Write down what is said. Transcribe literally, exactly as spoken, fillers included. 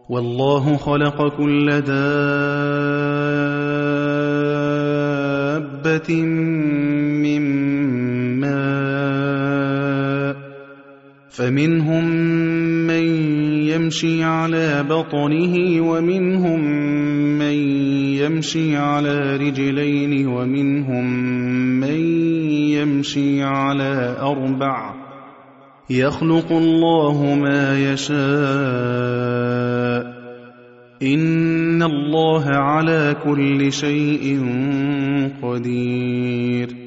والله خلق كل دابة من ماء فمنهم من يمشي على بطنه ومنهم من يمشي على رجلين ومنهم من يمشي على أربع يخلق الله ما يشاء إن الله على كل شيء قدير